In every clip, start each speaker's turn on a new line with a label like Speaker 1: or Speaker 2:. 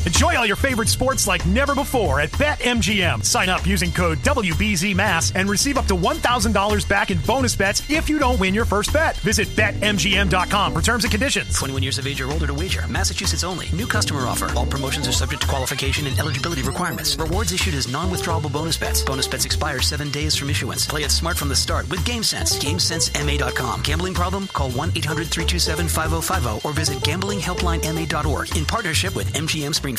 Speaker 1: Enjoy all your favorite sports like never before at BetMGM. Sign up using code WBZMASS and receive up to $1,000 back in bonus bets if you don't win your first bet. Visit BetMGM.com for terms and conditions.
Speaker 2: 21 years of age or older to wager. Massachusetts only. New customer offer. All promotions are subject to qualification and eligibility requirements. Rewards issued as non-withdrawable bonus bets. Bonus bets expire 7 days from issuance. Play it smart from the start with GameSense. GameSenseMA.com. Gambling problem? Call 1-800-327-5050 or visit gamblinghelplinema.org in partnership with MGM Springfield.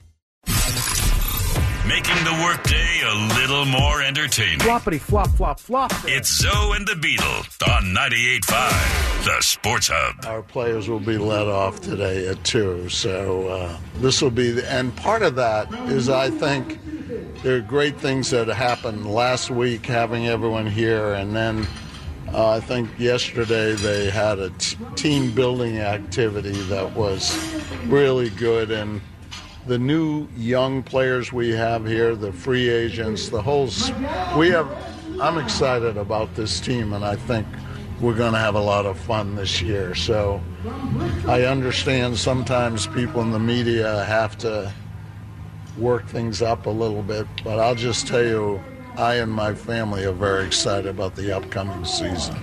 Speaker 3: Making the workday a little more entertaining.
Speaker 4: Floppity flop, flop, flop.
Speaker 3: It's Zoe and the Beetle on 98.5, the Sports Hub.
Speaker 5: Our players will be let off today at 2, so this will be and part of that is I think there are great things that happened last week, having everyone here, and then I think yesterday they had a team building activity that was really good, and the new young players we have here, the free agents, I'm excited about this team, and I think we're going to have a lot of fun this year. So I understand sometimes people in the media have to work things up a little bit, but I'll just tell you, I and my family are very excited about the upcoming season.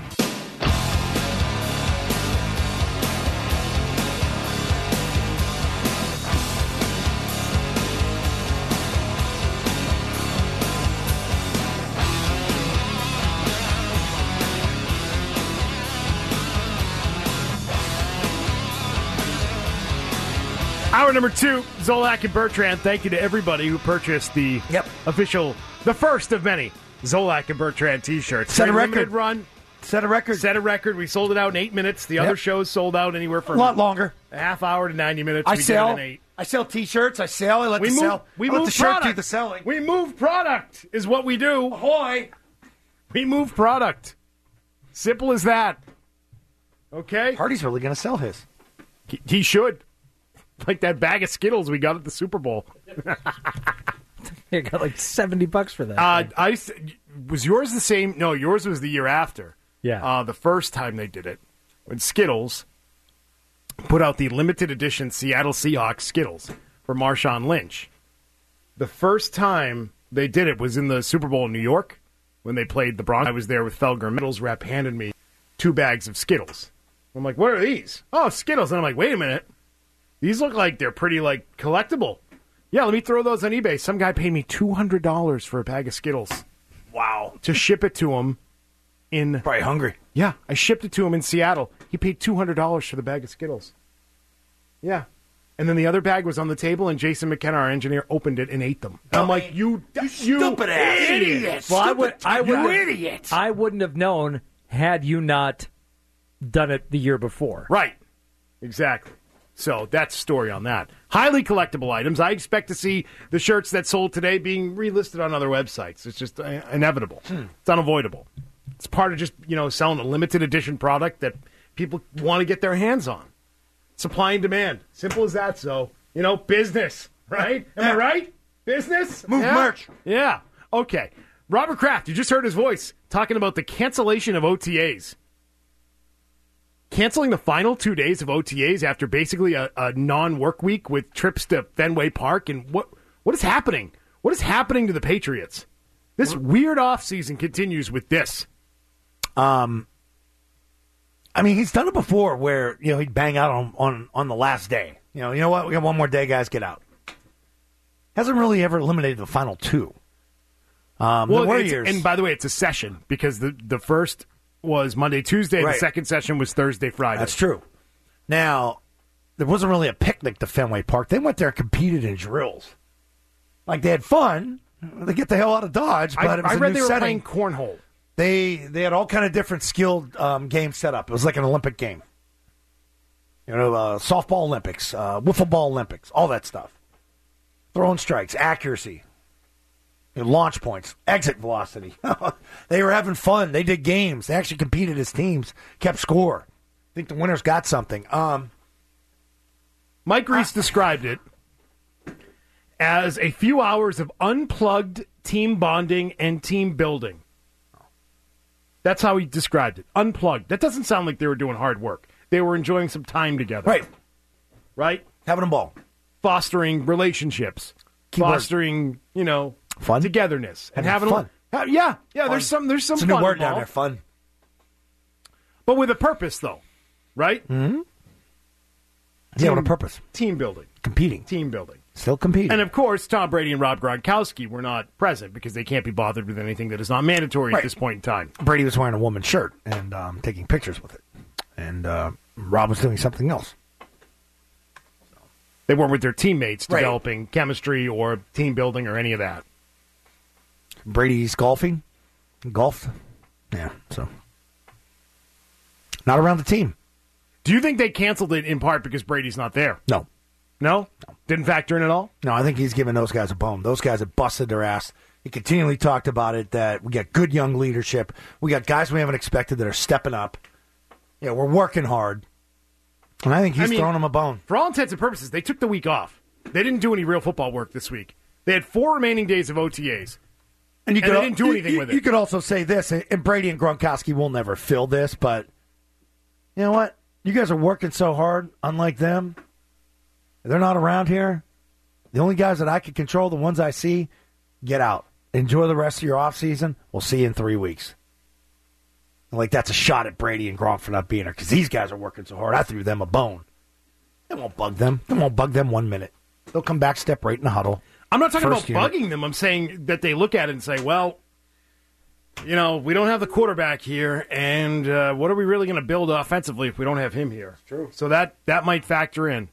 Speaker 4: Hour number 2, Zolak and Bertrand. Thank you to everybody who purchased the first of many Zolak and Bertrand T-shirts.
Speaker 6: Set a record.
Speaker 4: Limited run.
Speaker 6: Set a record. We
Speaker 4: sold it out in 8 minutes. The other shows sold out anywhere from
Speaker 6: a lot longer.
Speaker 4: A half hour to 90 minutes.
Speaker 6: I
Speaker 4: did it
Speaker 6: sell.
Speaker 4: in 8.
Speaker 6: I sell T-shirts. I sell. I let the shirt do the selling.
Speaker 4: We move product is what we do.
Speaker 6: Ahoy!
Speaker 4: We move product. Simple as that. Okay?
Speaker 6: Hardy's really going to sell his.
Speaker 4: He should. Like that bag of Skittles we got at the Super Bowl.
Speaker 7: You got like $70 for that.
Speaker 4: Was yours the same? No, yours was the year after.
Speaker 7: Yeah.
Speaker 4: The first time they did it, when Skittles put out the limited edition Seattle Seahawks Skittles for Marshawn Lynch. The first time they did it was in the Super Bowl in New York when they played the Broncos. I was there with Felger. Middles rep handed me 2 bags of Skittles. I'm like, what are these? Oh, Skittles. And I'm like, wait a minute. These look like they're pretty, collectible. Yeah, let me throw those on eBay. Some guy paid me $200 for a bag of Skittles. Wow. To ship it to him in...
Speaker 6: Probably hungry.
Speaker 4: Yeah, I shipped it to him in Seattle. He paid $200 for the bag of Skittles. Yeah. And then the other bag was on the table, and Jason McKenna, our engineer, opened it and ate them. And I'm like, you
Speaker 6: stupid ass
Speaker 4: idiot.
Speaker 7: Well,
Speaker 6: idiot.
Speaker 7: I wouldn't have known had you not done it the year before.
Speaker 4: Right. Exactly. So that's the story on that. Highly collectible items. I expect to see the shirts that sold today being relisted on other websites. It's just inevitable. It's unavoidable. It's part of just, selling a limited edition product that people want to get their hands on. Supply and demand. Simple as that. So, business, right? Am I right? Business?
Speaker 6: Move merch.
Speaker 4: Yeah. Okay. Robert Kraft, you just heard his voice talking about the cancellation of OTAs. Canceling the final 2 days of OTAs after basically a non-work week with trips to Fenway Park. And what is happening? What is happening to the Patriots? This weird offseason continues with this.
Speaker 6: He's done it before where, he'd bang out on the last day. You know what? We got one more day, guys, get out. Hasn't really ever eliminated the final 2.
Speaker 4: And by the way, it's a session because the first was Monday, Tuesday. Right. The second session was Thursday, Friday.
Speaker 6: That's true. Now, there wasn't really a picnic to Fenway Park. They went there and competed in drills. They had fun. They get the hell out of Dodge, but it was
Speaker 4: I
Speaker 6: a
Speaker 4: read
Speaker 6: new
Speaker 4: they were
Speaker 6: setting.
Speaker 4: playing cornhole.
Speaker 6: They had all kind of different skilled games set up. It was like an Olympic game. Softball Olympics, wiffle ball Olympics, all that stuff. Throwing strikes, accuracy. Launch points, exit velocity. They were having fun. They did games. They actually competed as teams, kept score. I think the winners got something.
Speaker 4: Mike Reese described it as a few hours of unplugged team bonding and team building. That's how he described it. Unplugged. That doesn't sound like they were doing hard work. They were enjoying some time together.
Speaker 6: Right.
Speaker 4: Right?
Speaker 6: Having a ball.
Speaker 4: fostering relationships, fostering,
Speaker 6: fun,
Speaker 4: togetherness, and having
Speaker 6: fun.
Speaker 4: Yeah. There's some
Speaker 6: It's a
Speaker 4: fun
Speaker 6: new word
Speaker 4: involved.
Speaker 6: down there, fun.
Speaker 4: But with a purpose, though, right?
Speaker 6: Mm-hmm. Yeah, what a purpose.
Speaker 4: Team building.
Speaker 6: Competing.
Speaker 4: Team building.
Speaker 6: Still competing.
Speaker 4: And, of course, Tom Brady and Rob Gronkowski were not present because they can't be bothered with anything that is not mandatory at this point in time.
Speaker 6: Brady was wearing a woman's shirt and taking pictures with it. And Rob was doing something else.
Speaker 4: They weren't with their teammates developing chemistry or team building or any of that.
Speaker 6: Brady's golfing. Golfed. Yeah, so. Not around the team.
Speaker 4: Do you think they canceled it in part because Brady's not there?
Speaker 6: No.
Speaker 4: No? Didn't factor in at all?
Speaker 6: No, I think he's giving those guys a bone. Those guys have busted their ass. He continually talked about it, that we got good young leadership. We got guys we haven't expected that are stepping up. Yeah, we're working hard. And I think he's throwing them a bone.
Speaker 4: For all intents and purposes, they took the week off. They didn't do any real football work this week. They had 4 remaining days of OTAs.
Speaker 6: And they
Speaker 4: didn't do anything with it.
Speaker 6: You could also say this, and Brady and Gronkowski will never fill this, but you know what? You guys are working so hard, unlike them. They're not around here. The only guys that I can control, the ones I see, get out. Enjoy the rest of your offseason. We'll see you in 3 weeks. Like, that's a shot at Brady and Gronk for not being there because these guys are working so hard. I threw them a bone. It won't bug them. It won't bug them 1 minute. They'll come back, step right in the huddle.
Speaker 4: I'm not talking
Speaker 6: First
Speaker 4: about
Speaker 6: unit.
Speaker 4: bugging them. I'm saying that they look at it and say, well, we don't have the quarterback here, and what are we really going to build offensively if we don't have him here? True. So that might factor in.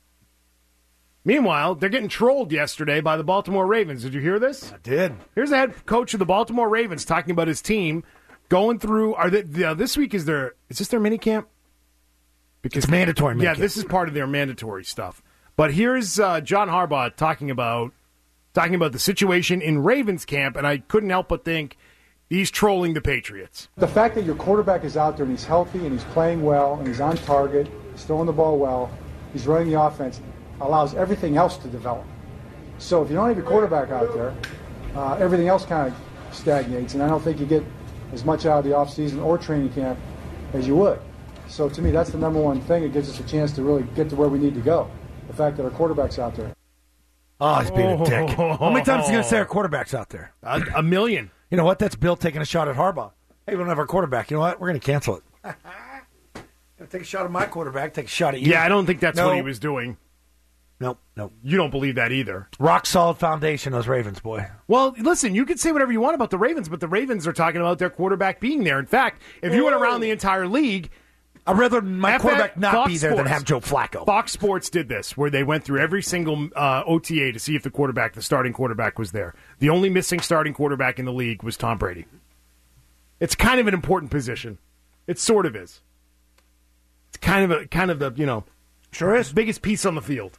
Speaker 4: Meanwhile, they're getting trolled yesterday by the Baltimore Ravens. Did you hear this?
Speaker 6: I did.
Speaker 4: Here's the head coach of the Baltimore Ravens talking about his team going through. This week is this their mini camp? Because
Speaker 6: It's mandatory mini
Speaker 4: Yeah,
Speaker 6: camp.
Speaker 4: this is part of their mandatory stuff. But here's John Harbaugh talking about the situation in Ravens camp, and I couldn't help but think he's trolling the Patriots.
Speaker 8: The fact that your quarterback is out there and he's healthy and he's playing well and he's on target, he's throwing the ball well, he's running the offense, allows everything else to develop. So if you don't have your quarterback out there, everything else kind of stagnates, and I don't think you get as much out of the offseason or training camp as you would. So to me, that's the number one thing. It gives us a chance to really get to where we need to go. The fact that our quarterback's out there.
Speaker 6: Oh, he's being a dick. How many times is he going to say our quarterback's out there?
Speaker 4: A million.
Speaker 6: You know what? That's Bill taking a shot at Harbaugh. Hey, we don't have our quarterback. You know what? We're going to cancel it. Gonna take a shot at my quarterback, take a shot at you.
Speaker 4: Yeah, I don't think that's what he was doing.
Speaker 6: Nope.
Speaker 4: You don't believe that either.
Speaker 6: Rock solid foundation, those Ravens, boy.
Speaker 4: Well, listen, you can say whatever you want about the Ravens, but the Ravens are talking about their quarterback being there. In fact, if you went around the entire league,
Speaker 6: I'd rather my quarterback not
Speaker 4: Fox
Speaker 6: be there than
Speaker 4: Sports-
Speaker 6: have Joe Flacco.
Speaker 4: Fox Sports did this, where they went through every single OTA to see if the starting quarterback was there. The only missing starting quarterback in the league was Tom Brady. It's kind of an important position. It sort of is. It's kind of the
Speaker 6: Sure is.
Speaker 4: biggest piece on the field.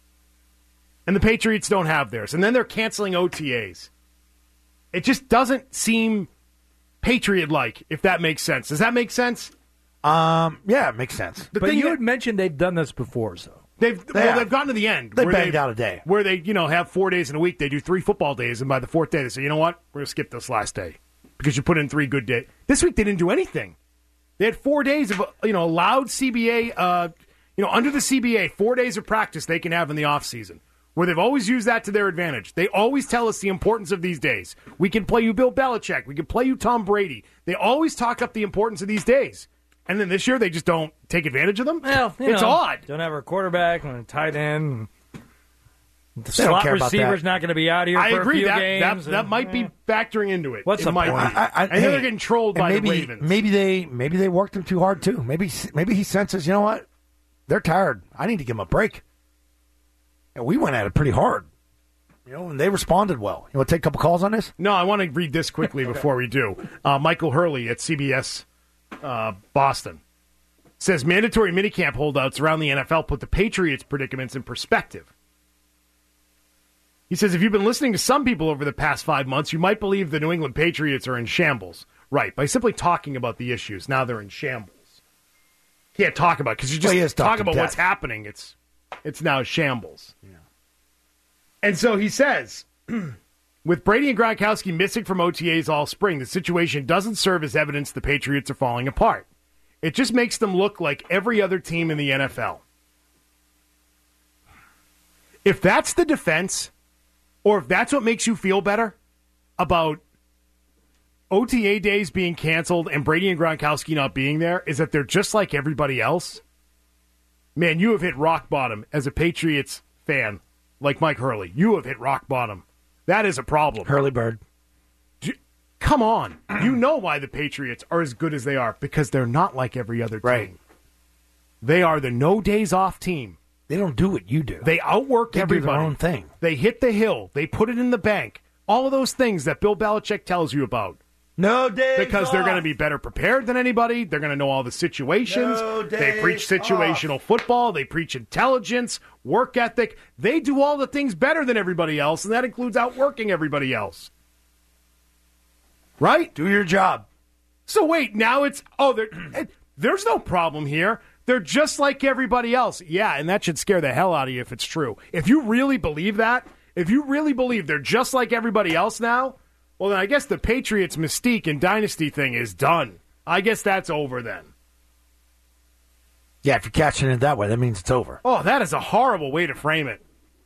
Speaker 4: And the Patriots don't have theirs. And then they're canceling OTAs. It just doesn't seem Patriot-like, if that makes sense. Does that make sense?
Speaker 6: Yeah, it makes sense.
Speaker 7: But you had mentioned they've done this before, so.
Speaker 4: They've gotten to the end.
Speaker 6: They
Speaker 4: where
Speaker 6: banged out a day.
Speaker 4: Where they, have 4 days in a week. They do 3 football days, and by the 4th day, they say, you know what? We're going to skip this last day because you put in 3 good days. This week, they didn't do anything. They had 4 days of, allowed CBA, under the CBA, 4 days of practice they can have in the offseason, where they've always used that to their advantage. They always tell us the importance of these days. We can play you Bill Belichick. We can play you Tom Brady. They always talk up the importance of these days. And then this year, they just don't take advantage of them?
Speaker 7: Well,
Speaker 4: it's odd.
Speaker 7: Don't have a quarterback and a tight end. The
Speaker 6: They don't
Speaker 7: slot
Speaker 6: care about
Speaker 7: receiver's
Speaker 6: that.
Speaker 7: not going to be out here
Speaker 4: I
Speaker 7: for
Speaker 4: agree.
Speaker 7: a few games.
Speaker 4: That might be factoring into it.
Speaker 7: What's
Speaker 4: It
Speaker 7: the
Speaker 4: might
Speaker 7: point?
Speaker 4: be. I know they're getting trolled by
Speaker 6: maybe,
Speaker 4: the Ravens.
Speaker 6: Maybe they worked him too hard too. Maybe he senses, you know what? They're tired. I need to give them a break. And we went at it pretty hard. And they responded well. You want to take a couple calls on this?
Speaker 4: No, I want to read this quickly before we do. Michael Hurley at CBS Boston says mandatory minicamp holdouts around the NFL put the Patriots' predicaments in perspective. He says, if you've been listening to some people over the past 5 months, you might believe the New England Patriots are in shambles. Right, by simply talking about the issues, now they're in shambles. Can't talk about it because you just talk about what's happening. It's now shambles. Yeah. And so he says, with Brady and Gronkowski missing from OTAs all spring, the situation doesn't serve as evidence the Patriots are falling apart. It just makes them look like every other team in the NFL. If that's the defense, or if that's what makes you feel better about OTA days being canceled and Brady and Gronkowski not being there, is that they're just like everybody else, man, you have hit rock bottom as a Patriots fan like Mike Hurley. You have hit rock bottom. That is a problem.
Speaker 6: Hurley Bird.
Speaker 4: Come on. You know why the Patriots are as good as they are, because they're not like every other team.
Speaker 6: Right.
Speaker 4: They are the no days off team.
Speaker 6: They don't do what you do.
Speaker 4: They outwork everybody.
Speaker 6: Do their own thing.
Speaker 4: They hit the hill. They put it in the bank. All of those things that Bill Belichick tells you about.
Speaker 6: No days
Speaker 4: Because
Speaker 6: off.
Speaker 4: they're going to be better prepared than anybody. They're going to know all the situations.
Speaker 6: No
Speaker 4: They preach
Speaker 6: days
Speaker 4: situational football. They preach intelligence, work ethic. They do all the things better than everybody else, and that includes outworking everybody else. Right?
Speaker 6: Do your job.
Speaker 4: So wait, now it's, there's no problem here. They're just like everybody else. Yeah, and that should scare the hell out of you if it's true. If you really believe that, if you really believe they're just like everybody else now, well, then I guess the Patriots' mystique and dynasty thing is done. I guess that's over then.
Speaker 6: Yeah, if you're catching it that way, that means it's over.
Speaker 4: Oh, that is a horrible way to frame it.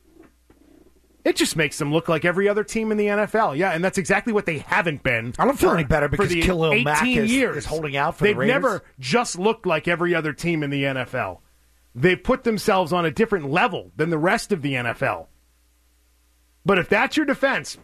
Speaker 4: It just makes them look like every other team in the NFL. Yeah, and that's exactly what they haven't been.
Speaker 6: I don't feel any better because
Speaker 4: for the
Speaker 6: Khalil Mack
Speaker 4: 18 years.
Speaker 6: is holding out for
Speaker 4: They've
Speaker 6: the Raiders.
Speaker 4: never just looked like every other team in the NFL. They've put themselves on a different level than the rest of the NFL. But if that's your defense,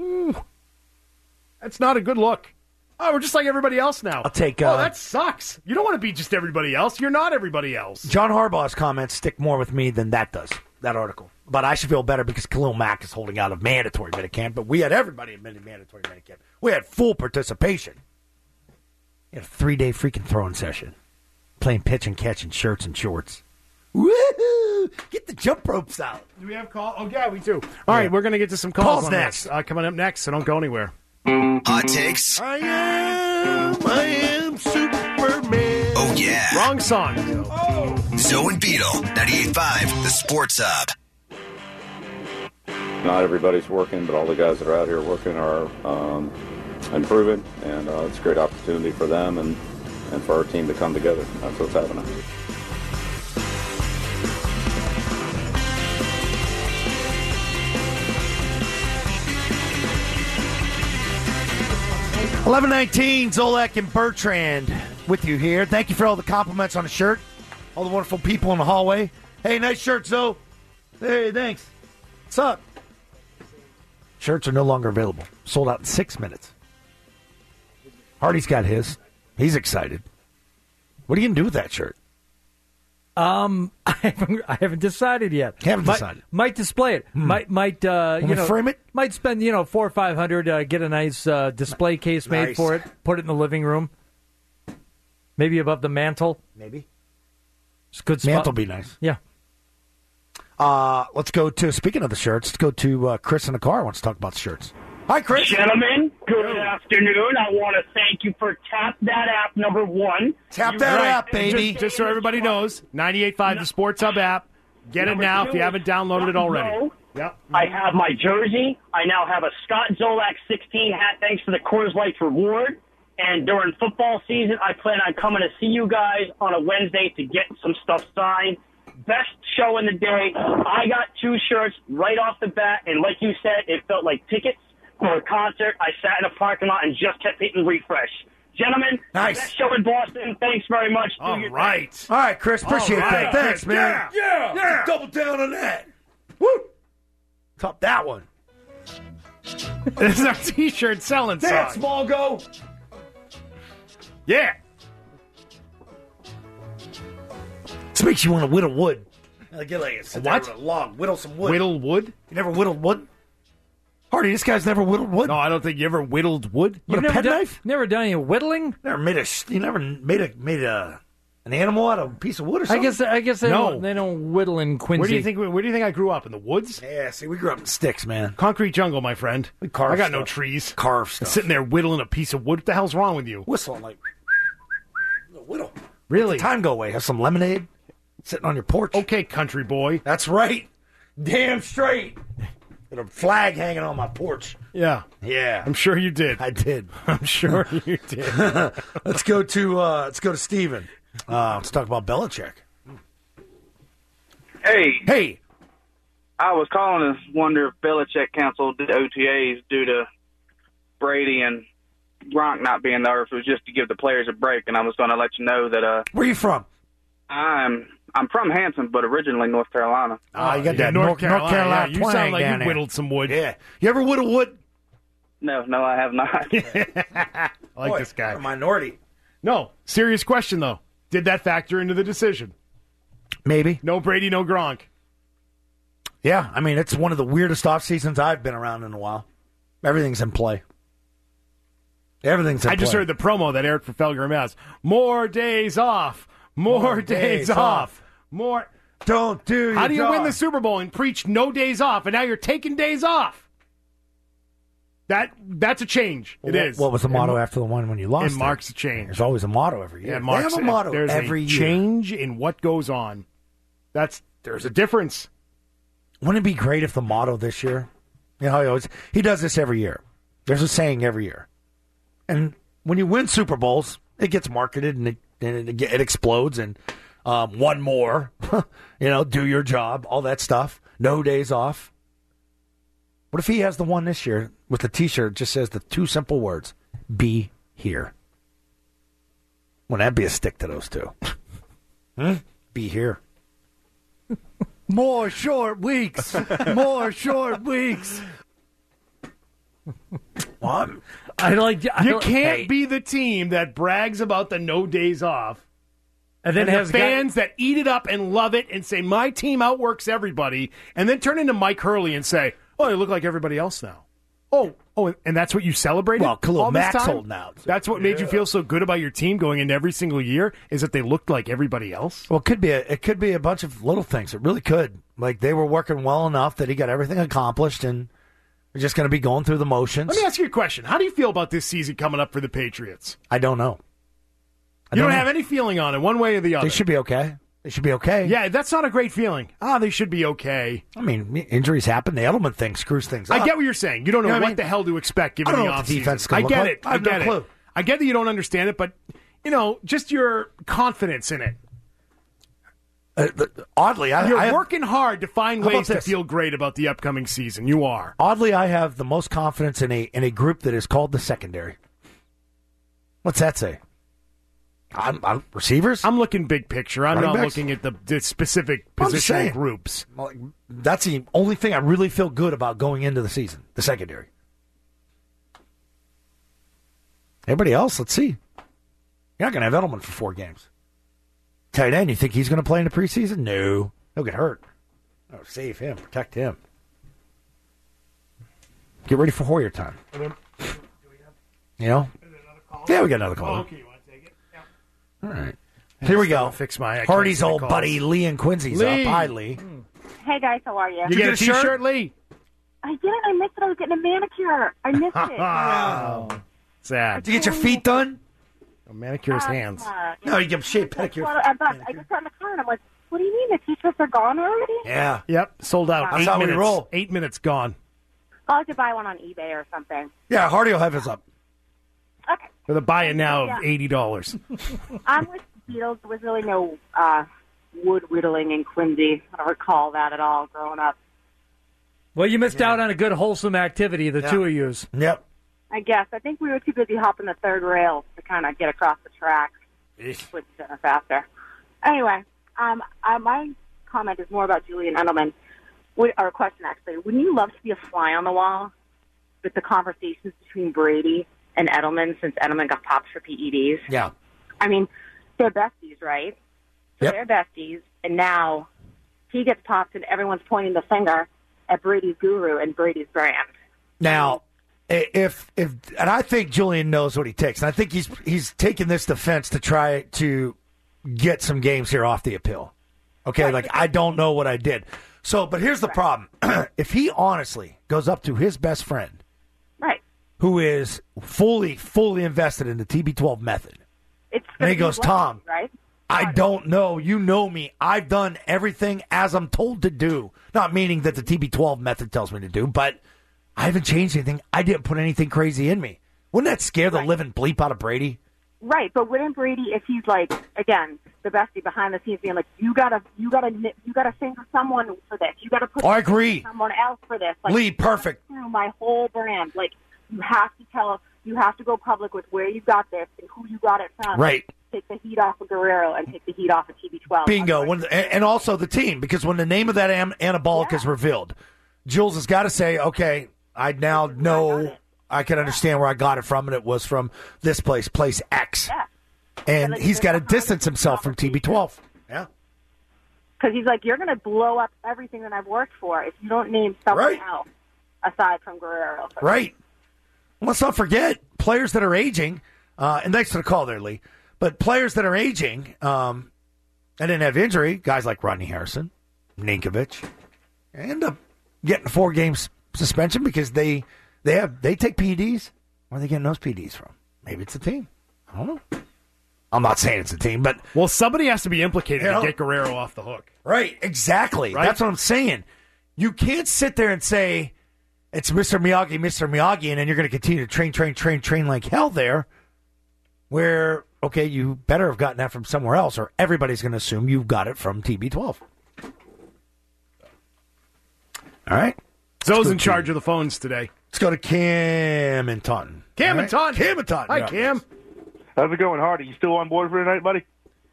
Speaker 4: that's not a good look. Oh, we're just like everybody else now.
Speaker 6: I'll take.
Speaker 4: That sucks. You don't want to be just everybody else. You're not everybody else.
Speaker 6: John Harbaugh's comments stick more with me than that does, that article. But I should feel better because Khalil Mack is holding out of mandatory minicamp, but we had everybody in mandatory minicamp. We had full participation. We had a 3-day freaking throwing session. Playing pitch and catch in shirts and shorts. Woohoo! Get the jump ropes out.
Speaker 4: Do we have calls? Oh, yeah, we do. All right, we're going to get to some calls
Speaker 6: next.
Speaker 4: Coming up next, so don't go anywhere.
Speaker 3: Hot takes.
Speaker 5: I am Superman.
Speaker 3: Oh, yeah.
Speaker 4: Wrong song.
Speaker 3: Zoe and Beetle, 98.5, the Sports Hub.
Speaker 9: Not everybody's working, but all the guys that are out here working are improving, and it's a great opportunity for them and for our team to come together. That's what's happening.
Speaker 6: $11:19, Zolak and Bertrand with you here. Thank you for all the compliments on the shirt. All the wonderful people in the hallway. Hey, nice shirt, Zoe. Hey, thanks. What's up? Shirts are no longer available. Sold out in 6 minutes. Hardy's got his. He's excited. What are you going to do with that shirt?
Speaker 7: I haven't decided yet.
Speaker 6: Haven't decided.
Speaker 7: Might display it. Might
Speaker 6: frame it?
Speaker 7: Might spend $400 or $500. Get a nice display case made
Speaker 6: Nice.
Speaker 7: for it. Put it in the living room. Maybe above the mantle.
Speaker 6: Maybe.
Speaker 7: It's a good spot.
Speaker 6: Mantle be nice.
Speaker 7: Yeah.
Speaker 6: Let's go to, speaking of the shirts, let's go to Chris in the car. Wants to talk about the shirts. Hi, Chris.
Speaker 10: Gentlemen, good afternoon. I want to thank you for Tap That App number 1.
Speaker 6: Tap that app, baby.
Speaker 4: Just so everybody knows, 98.5, the Sports Hub app. Get it now if you haven't downloaded it already. Yep.
Speaker 10: I have my jersey. I now have a Scott Zolak 16 hat thanks for the Coors Light reward. And during football season, I plan on coming to see you guys on a Wednesday to get some stuff signed. Best show in the day. I got 2 shirts right off the bat, and like you said, it felt like tickets for a concert. I sat in a parking lot and just kept hitting refresh. Gentlemen,
Speaker 6: nice.
Speaker 10: Best show in Boston. Thanks very much.
Speaker 6: All right, Chris. Appreciate that. Thanks, man.
Speaker 4: Yeah.
Speaker 6: Double down on that. Woo. Top that one.
Speaker 4: This is our T-shirt selling
Speaker 6: That
Speaker 4: song.
Speaker 6: small go.
Speaker 4: Yeah.
Speaker 6: This makes you want to whittle wood. Get like a
Speaker 4: What?
Speaker 6: log. Whittle some wood.
Speaker 4: Whittle wood?
Speaker 6: You never whittled wood? Hardy, this guy's never whittled wood.
Speaker 4: No, I don't think you ever whittled wood.
Speaker 6: With a pen knife?
Speaker 7: Never done any whittling?
Speaker 6: Never made an animal out of a piece of wood or something?
Speaker 7: I guess they
Speaker 4: No.
Speaker 7: don't whittle in Quincy.
Speaker 4: Where do you think I grew up? In the woods?
Speaker 6: Yeah, see, we grew up in sticks, man.
Speaker 4: Concrete jungle, my friend.
Speaker 6: We carve
Speaker 4: I got no
Speaker 6: stuff.
Speaker 4: trees.
Speaker 6: Carve stuff.
Speaker 4: Sitting there whittling a piece of wood. What the hell's wrong with you?
Speaker 6: Whistling like whittle.
Speaker 4: Really?
Speaker 6: Time go away. Have some lemonade sitting on your porch.
Speaker 4: Okay, country boy.
Speaker 6: That's right. Damn straight. And a flag hanging on my porch.
Speaker 4: Yeah.
Speaker 6: Yeah.
Speaker 4: I'm sure you did.
Speaker 6: I did.
Speaker 4: I'm sure you did.
Speaker 6: Let's go to Steven. Let's talk about Belichick.
Speaker 11: Hey, I was calling to wonder if Belichick canceled the OTAs due to Brady and Gronk not being there, if it was just to give the players a break. And I was going to let you know that.
Speaker 6: Where are you from?
Speaker 11: I'm from Hanson, but originally North Carolina.
Speaker 6: You got that North Carolina
Speaker 4: You
Speaker 6: twang
Speaker 4: sound like
Speaker 6: down
Speaker 4: you
Speaker 6: there.
Speaker 4: whittled some wood.
Speaker 6: Yeah. You ever whittle wood?
Speaker 11: No, I have not.
Speaker 4: I like this guy.
Speaker 6: A minority.
Speaker 4: No, serious question, though. Did that factor into the decision?
Speaker 6: Maybe.
Speaker 4: No Brady, no Gronk.
Speaker 6: Yeah, I mean, it's one of the weirdest off seasons I've been around in a while. Everything's in play. Everything's in play.
Speaker 4: I just heard the promo that aired for Felger and Mazz. More days off. More days off. More.
Speaker 6: Don't do
Speaker 4: How
Speaker 6: your
Speaker 4: do you
Speaker 6: job.
Speaker 4: win the Super Bowl and preach no days off, and now you're taking days off? That's a change. It is.
Speaker 6: What was the motto after the one when you lost?
Speaker 4: It marks a change.
Speaker 6: There's always a motto every year.
Speaker 4: Yeah,
Speaker 6: They have a motto
Speaker 4: there's
Speaker 6: every
Speaker 4: a
Speaker 6: year.
Speaker 4: change in what goes on. There's a difference.
Speaker 6: Wouldn't it be great if the motto this year? You know, he does this every year. There's a saying every year, and when you win Super Bowls, it gets marketed and it explodes. And one more, do your job, all that stuff. No days off. What if he has the one this year with the T-shirt that just says the two simple words, be here? Wouldn't that be a stick to those two? Be here. More short weeks. More short weeks. What?
Speaker 4: You can't be the team that brags about the no days off.
Speaker 7: And then
Speaker 4: the
Speaker 7: has
Speaker 4: fans that eat it up and love it and say, my team outworks everybody, and then turn into Mike Hurley and say, oh, you look like everybody else now. Oh, and that's what you celebrated?
Speaker 6: Well, Khalil
Speaker 4: all this
Speaker 6: Mack's
Speaker 4: time?
Speaker 6: holding out.
Speaker 4: That's what made you feel so good about your team going into every single year, is that they looked like everybody else?
Speaker 6: Well, it could be a bunch of little things. It really could. Like, they were working well enough that he got everything accomplished, and we're just going to be going through the motions.
Speaker 4: Let me ask you a question. How do you feel about this season coming up for the Patriots?
Speaker 6: I don't know.
Speaker 4: You don't have any feeling on it, one way or the other.
Speaker 6: They should be okay. They should be okay.
Speaker 4: Yeah, that's not a great feeling. They should be okay.
Speaker 6: I mean, injuries happen. The Edelman thing screws things up.
Speaker 4: I get what you're saying. You don't know
Speaker 6: what
Speaker 4: what the hell to expect given
Speaker 6: I don't
Speaker 4: the
Speaker 6: know what the
Speaker 4: offseason.
Speaker 6: defense is
Speaker 4: I
Speaker 6: gonna
Speaker 4: get
Speaker 6: look
Speaker 4: it.
Speaker 6: like. I have no clue.
Speaker 4: I get that you don't understand it, but, just your confidence in it.
Speaker 6: Oddly,
Speaker 4: you're working hard to find
Speaker 6: How about
Speaker 4: ways to
Speaker 6: this?
Speaker 4: feel great about the upcoming season. You are.
Speaker 6: Oddly, I have the most confidence in a group that is called the secondary. What's that say? I'm receivers?
Speaker 4: I'm looking big picture. I'm
Speaker 6: Running
Speaker 4: not
Speaker 6: backs?
Speaker 4: looking at the specific
Speaker 6: I'm just
Speaker 4: positional
Speaker 6: saying.
Speaker 4: groups.
Speaker 6: That's the only thing I really feel good about going into the season, the secondary. Everybody else, let's see. You're not going to have Edelman for 4 games. Tight end, you think he's going to play in the preseason? No. He'll get hurt. Oh, save him. Protect him. Get ready for Hoyer time. Yeah, we got another call.
Speaker 4: Okay, you want to take it?
Speaker 6: All right. Here we go.
Speaker 4: Fix my
Speaker 6: Hardy's old buddy Lee and Quincy's
Speaker 4: Lee.
Speaker 6: up. Hi, Lee.
Speaker 12: Hey guys, how are you?
Speaker 4: You get a T-shirt, Lee?
Speaker 12: I did. I missed it. I was getting a manicure. I missed it.
Speaker 4: Oh, sad.
Speaker 6: Did you get your feet done?
Speaker 4: Manicurist hands.
Speaker 6: No, you get shave pedicure.
Speaker 12: Well, I just got in the car and I'm like, what do you mean? The T-shirts are gone already?
Speaker 6: Yeah.
Speaker 4: Yep, sold out.
Speaker 6: That's
Speaker 4: 8
Speaker 6: how we
Speaker 4: minutes.
Speaker 6: roll.
Speaker 4: 8 minutes gone.
Speaker 12: I'll have to buy one on eBay or something.
Speaker 6: Yeah, Hardy will have his up.
Speaker 12: Okay.
Speaker 4: For the buy it now
Speaker 12: Yeah.
Speaker 4: of $80.
Speaker 12: I'm with Beatles. There was really no wood whittling in Quincy. I don't recall that at all growing up.
Speaker 7: Well, you missed out on a good, wholesome activity, the two of yous.
Speaker 6: Yep.
Speaker 12: I guess. I think we were too busy hopping the third rail to kind of get across the track with faster. Anyway, my comment is more about Julian Edelman. Or a question, actually. Wouldn't you love to be a fly on the wall with the conversations between Brady and Edelman since Edelman got popped for PEDs?
Speaker 6: Yeah.
Speaker 12: I mean, they're besties, right? So
Speaker 6: Yep.
Speaker 12: they're besties, and now he gets popped and everyone's pointing the finger at Brady's guru and Brady's brand.
Speaker 6: Now, if and I think Julian knows what he takes, and I think he's taking this defense to try to get some games here off the appeal. Okay, like I don't know what I did. So, but here's the problem: if he honestly goes up to his best friend,
Speaker 12: right,
Speaker 6: who is fully invested in the TB12 method, and he goes, Tom,
Speaker 12: right?
Speaker 6: I don't know. You know me. I've done everything as I'm told to do. Not meaning that the TB12 method tells me to do, but I haven't changed anything. I didn't put anything crazy in me. Wouldn't that scare the living bleep out of Brady?
Speaker 12: Right, but wouldn't Brady, if he's like, again, the bestie behind the scenes, being like, you gotta finger someone for this, you gotta put
Speaker 6: I agree.
Speaker 12: someone else for this. Like,
Speaker 6: Lee, perfect.
Speaker 12: Through my whole brand, like you have to go public with where you got this and who you got it from.
Speaker 6: Right.
Speaker 12: Take the heat off of Guerrero and take the heat off of TB12.
Speaker 6: Bingo. And also the team, because when the name of that anabolic is revealed, Jules has got to say, okay, I now know, I can understand where I got it from, and it was from this place X.
Speaker 12: Yeah.
Speaker 6: And he's got to distance himself from TB12. Yeah.
Speaker 12: Because he's like, you're going to blow up everything that I've worked for if you don't name someone else aside from Guerrero.
Speaker 6: Right. Let's not forget, players that are aging, and thanks for the call there, Lee, but players that are aging and didn't have injury, guys like Rodney Harrison, Ninkovich, end up getting a 4-game suspension because they take PEDs. Where are they getting those PEDs from? Maybe it's the team. I don't know. I'm not saying it's the team, but...
Speaker 4: Well, somebody has to be implicated to get Guerrero off the hook.
Speaker 6: Right, exactly. Right? That's what I'm saying. You can't sit there and say, it's Mr. Miyagi, and then you're going to continue to train like hell there, where, okay, you better have gotten that from somewhere else, or everybody's going to assume you've got it from TB12. All right.
Speaker 4: Zoe's in charge of the phones today.
Speaker 6: Let's go to Cam and Taunton.
Speaker 4: Cam and Taunton. Hi, Cam.
Speaker 13: How's it going, Hardy? You still on board for tonight, buddy?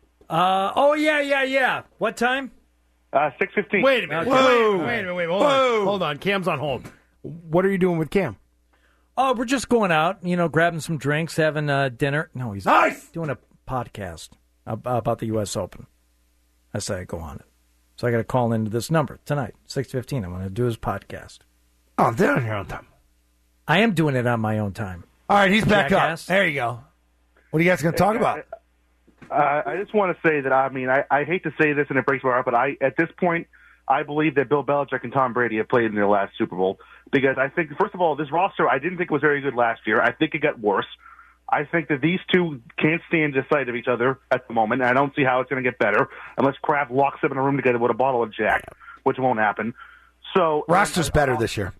Speaker 7: Yeah. What time?
Speaker 13: 6:15.
Speaker 4: Wait a minute.
Speaker 7: Okay.
Speaker 4: Wait. Hold on. Cam's on hold. What are you doing with Cam?
Speaker 7: Oh, we're just going out, grabbing some drinks, having dinner. No, he's doing a podcast about the U.S. Open. I say I go on it. So I got to call into this number tonight, 6:15. I'm going to do his podcast.
Speaker 6: Oh, they're on your own time.
Speaker 7: I am doing it on my own time.
Speaker 6: All right, he's back
Speaker 7: Jackass.
Speaker 6: up. There you go. What are you guys going to talk about?
Speaker 13: I just want to say that, I hate to say this and it breaks my heart, but at this point, I believe that Bill Belichick and Tom Brady have played in their last Super Bowl. Because I think, first of all, this roster, I didn't think was very good last year. I think it got worse. I think that these two can't stand the sight of each other at the moment, and I don't see how it's going to get better unless Kraft locks them in a room together with a bottle of Jack, which won't happen. So
Speaker 6: roster's better this year.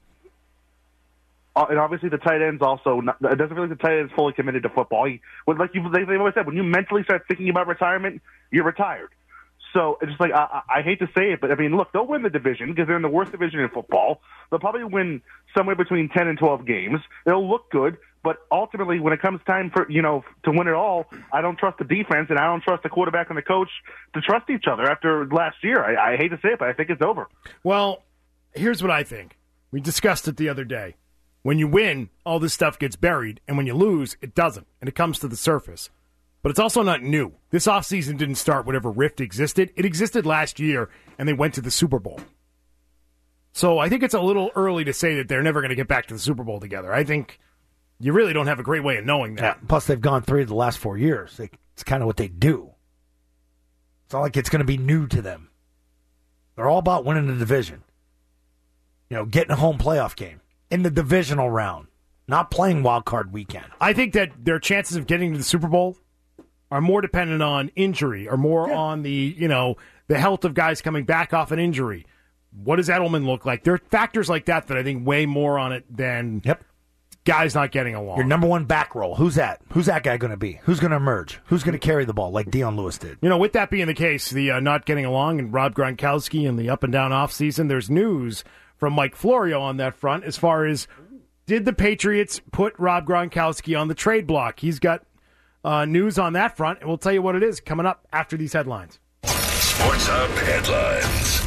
Speaker 13: And obviously the tight ends also, it doesn't feel like the tight end's fully committed to football. They always said, when you mentally start thinking about retirement, you're retired. So it's just like, I hate to say it, but I mean, look, they'll win the division because they're in the worst division in football. They'll probably win somewhere between 10 and 12 games. They'll look good, but ultimately when it comes time for, to win it all, I don't trust the defense and I don't trust the quarterback and the coach to trust each other after last year. I hate to say it, but I think it's over.
Speaker 4: Well, here's what I think. We discussed it the other day. When you win, all this stuff gets buried, and when you lose, it doesn't, and it comes to the surface. But it's also not new. This offseason didn't start whatever rift existed. It existed last year, and they went to the Super Bowl. So I think it's a little early to say that they're never going to get back to the Super Bowl together. I think you really don't have a great way of knowing that.
Speaker 6: Yeah, plus, they've gone 3 of the last 4 years. It's kind of what they do. It's not like it's going to be new to them. They're all about winning the division. Getting a home playoff game. In the divisional round, not playing wild card weekend.
Speaker 4: I think that their chances of getting to the Super Bowl are more dependent on injury or more on the health of guys coming back off an injury. What does Edelman look like? There are factors like that I think weigh more on it than guys not getting along.
Speaker 6: Your number one back roll. Who's that? Who's that guy going to be? Who's going to emerge? Who's going to carry the ball like Dion Lewis did?
Speaker 4: With that being the case, the not getting along and Rob Gronkowski and the up and down offseason, there's news from Mike Florio on that front as far as did the Patriots put Rob Gronkowski on the trade block? He's got news on that front, and we'll tell you what it is coming up after these headlines.
Speaker 3: Sports Hub headlines.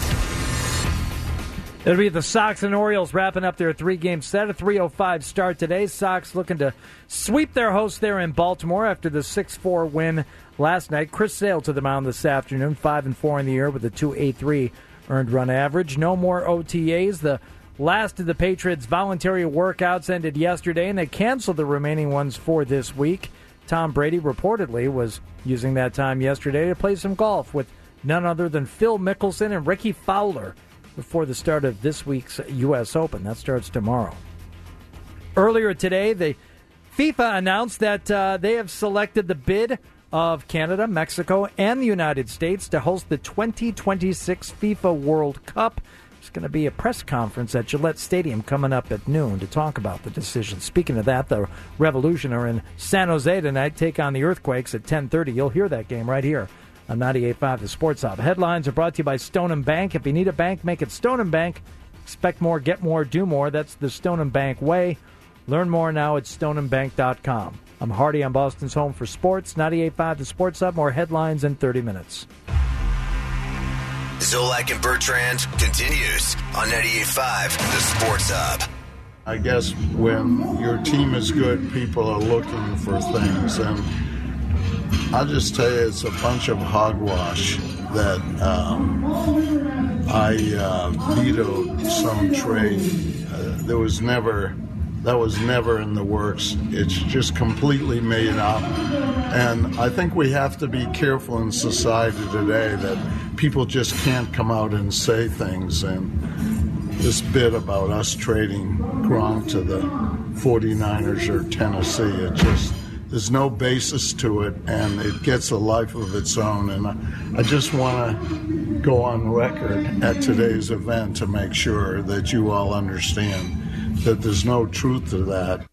Speaker 7: It'll be the Sox and Orioles wrapping up their 3-game set. A 3:05 start today. Sox looking to sweep their hosts there in Baltimore after the 6-4 win last night. Chris Sale to the mound this afternoon, 5-4 in the year with a 2.83 earned run average. No more OTAs. The last of the Patriots' voluntary workouts ended yesterday, and they canceled the remaining ones for this week. Tom Brady reportedly was using that time yesterday to play some golf with none other than Phil Mickelson and Ricky Fowler before the start of this week's U.S. Open. That starts tomorrow. Earlier today, the FIFA announced that they have selected the bid of Canada, Mexico, and the United States to host the 2026 FIFA World Cup. There's going to be a press conference at Gillette Stadium coming up at noon to talk about the decision. Speaking of that, the Revolution are in San Jose tonight, take on the Earthquakes at 10:30. You'll hear that game right here on 98.5 The Sports Hub. Headlines are brought to you by Stone & Bank. If you need a bank, make it Stone & Bank. Expect more, get more, do more. That's the Stone & Bank way. Learn more now at stoneandbank.com. I'm Hardy on Boston's Home for Sports. 98.5 The Sports Hub. More headlines in 30 minutes.
Speaker 14: Zolak and Bertrand continues on 98.5 The Sports Hub.
Speaker 5: I guess when your team is good, people are looking for things. And I'll just tell you, it's a bunch of hogwash that I vetoed some trade. That was never in the works. It's just completely made up. And I think we have to be careful in society today that people just can't come out and say things. And this bit about us trading Gronk to the 49ers or Tennessee, there's no basis to it, and it gets a life of its own. And I just want to go on record at today's event to make sure that you all understand that there's no truth to that.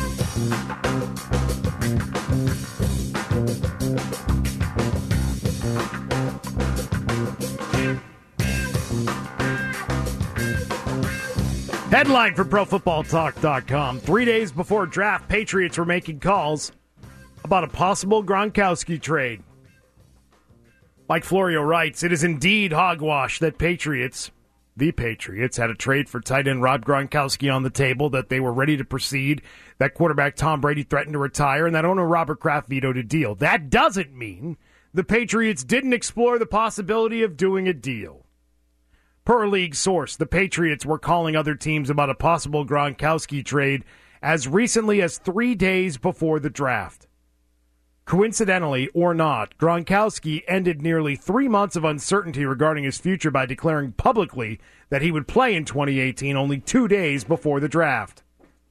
Speaker 4: Headline for ProFootballTalk.com. 3 days before draft, Patriots were making calls about a possible Gronkowski trade. Mike Florio writes, it is indeed hogwash that the Patriots had a trade for tight end Rob Gronkowski on the table, that they were ready to proceed, that quarterback Tom Brady threatened to retire, and that owner Robert Kraft vetoed a deal. That doesn't mean the Patriots didn't explore the possibility of doing a deal. Per a league source, the Patriots were calling other teams about a possible Gronkowski trade as recently as 3 days before the draft. Coincidentally or not, Gronkowski ended nearly 3 months of uncertainty regarding his future by declaring publicly that he would play in 2018 only 2 days before the draft.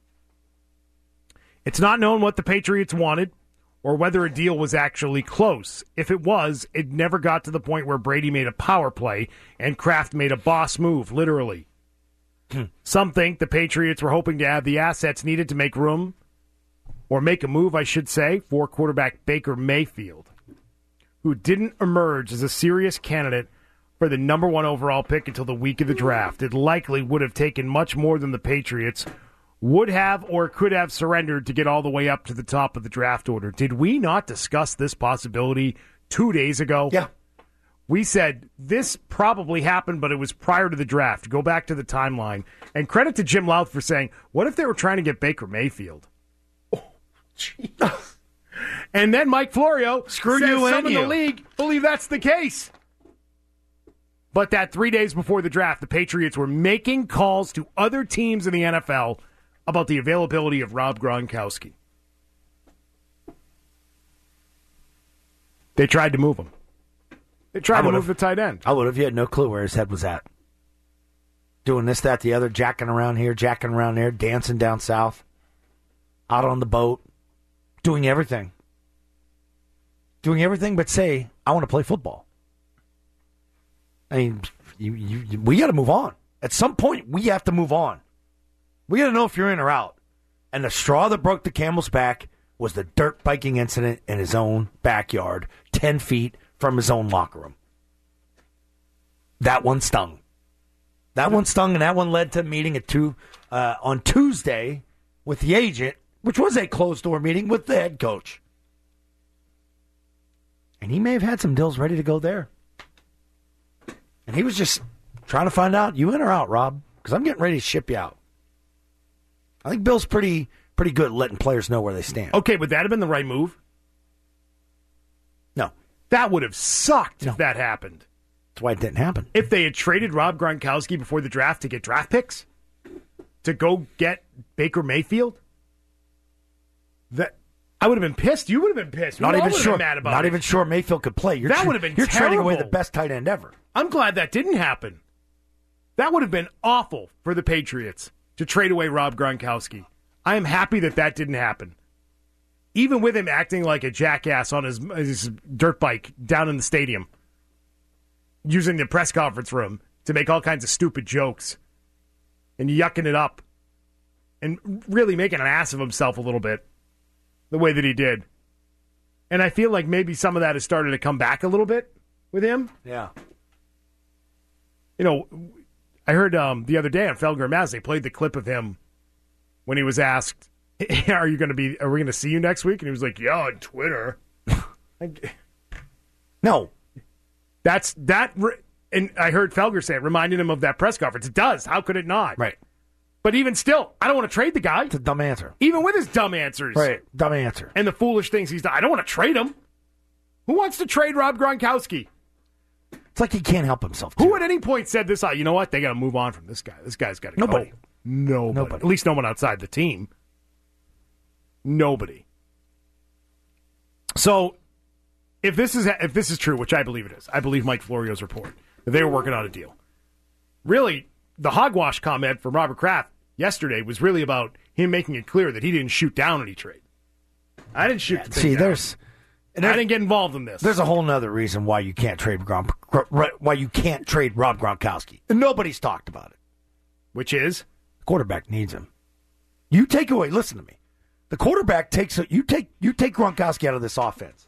Speaker 4: It's not known what the Patriots wanted or whether a deal was actually close. If it was, it never got to the point where Brady made a power play and Kraft made a boss move, literally. Some think the Patriots were hoping to have the assets needed to make room, or make a move, I should say, for quarterback Baker Mayfield, who didn't emerge as a serious candidate for the number 1 overall pick until the week of the draft. It likely would have taken much more than the Patriots would have or could have surrendered to get all the way up to the top of the draft order. Did we not discuss this possibility 2 days ago?
Speaker 6: Yeah.
Speaker 4: We said this probably happened, but it was prior to the draft. Go back to the timeline. And credit to Jim Louth for saying, what if they were trying to get Baker Mayfield? And then Mike Florio
Speaker 6: Screw
Speaker 4: says
Speaker 6: you
Speaker 4: some
Speaker 6: and
Speaker 4: in the
Speaker 6: you.
Speaker 4: league believe that's the case. But that 3 days before the draft, the Patriots were making calls to other teams in the NFL about the availability of Rob Gronkowski. They tried to move him. They tried to move the tight end.
Speaker 6: I would have. You had no clue where his head was at. Doing this, that, the other, jacking around here, jacking around there, dancing down south, out on the boat, doing everything. Doing everything but say, I want to play football. I mean, we got to move on. At some point, we have to move on. We got to know if you're in or out. And the straw that broke the camel's back was the dirt biking incident in his own backyard, 10 feet from his own locker room. That one stung. That one stung, and that one led to a meeting on Tuesday with the agent, which was a closed-door meeting with the head coach. And he may have had some deals ready to go there. And he was just trying to find out, you in or out, Rob? Because I'm getting ready to ship you out. I think Bill's pretty good at letting players know where they stand.
Speaker 4: Okay, would that have been the right move?
Speaker 6: No.
Speaker 4: That would have sucked if that happened.
Speaker 6: That's why it didn't happen.
Speaker 4: If they had traded Rob Gronkowski before the draft to get draft picks, to go get Baker Mayfield, that I would have been pissed. You would have been pissed.
Speaker 6: Not
Speaker 4: We all
Speaker 6: even
Speaker 4: would have
Speaker 6: sure.
Speaker 4: been mad about
Speaker 6: Not
Speaker 4: it.
Speaker 6: even sure Mayfield could play.
Speaker 4: That would have been
Speaker 6: You're trading away the
Speaker 4: terrible.
Speaker 6: best tight end ever.
Speaker 4: I'm glad that didn't happen. That would have been awful for the Patriots to trade away Rob Gronkowski. I am happy that didn't happen. Even with him acting like a jackass on his dirt bike down in the stadium, using the press conference room to make all kinds of stupid jokes and yucking it up and really making an ass of himself a little bit the way that he did. And I feel like maybe some of that has started to come back a little bit with him.
Speaker 6: Yeah.
Speaker 4: You know, I heard the other day on Felger and Mazz, they played the clip of him when he was asked, are we going to see you next week? And he was like, yeah, on Twitter.
Speaker 6: No.
Speaker 4: And I heard Felger say it, reminding him of that press conference. It does. How could it not?
Speaker 6: Right.
Speaker 4: But even still, I don't want to trade the guy.
Speaker 6: It's a dumb answer.
Speaker 4: Even with his dumb answers.
Speaker 6: Right. Dumb answer.
Speaker 4: And the foolish things he's done. I don't want to trade him. Who wants to trade Rob Gronkowski?
Speaker 6: It's like he can't help himself, too.
Speaker 4: Who at any point said this? You know what? They got to move on from this guy. This guy's got to go. Nobody. At least no one outside the team. Nobody. So, if this is true, which I believe it is, I believe Mike Florio's report, that they were working on a deal. Really, the hogwash comment from Robert Kraft yesterday was really about him making it clear that he didn't shoot down any trade. I didn't shoot the thing down. I didn't get involved in this.
Speaker 6: There's a whole other reason why you can't trade Rob Gronkowski. And nobody's talked about it.
Speaker 4: Which is?
Speaker 6: The quarterback needs him. You take away, listen to me. The quarterback you take Gronkowski out of this offense.